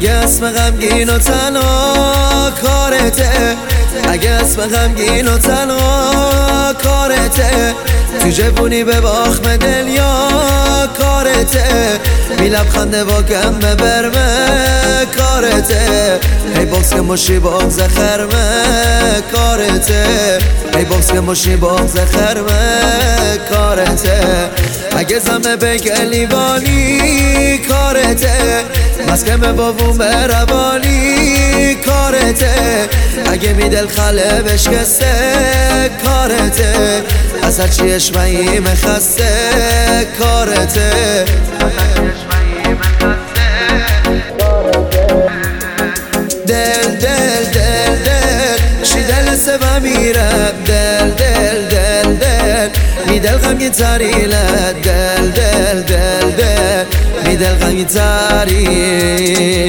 اگه اسم غمگین و تنها کارته، اگه اسم غمگین و تنها کارته، تو جوونی به باخم دل یا کارته، بی لبخنده با گم برمه کارته، ای باکس که مشی باغز خرمه کارته، ای باکس که مشی باغز خرمه کارته، اگه زمه بگه لیوانی کارته، مسکم بابون بربانی کارته، اگه میدل خاله بشکسته کارته، از هر چی اشمعی مخسته کارته، دل دل دل دل شی دل سبا میرم، دل دل دل دل میدل غمگی تاریله، دل دل دل دل میدل غمگی تاری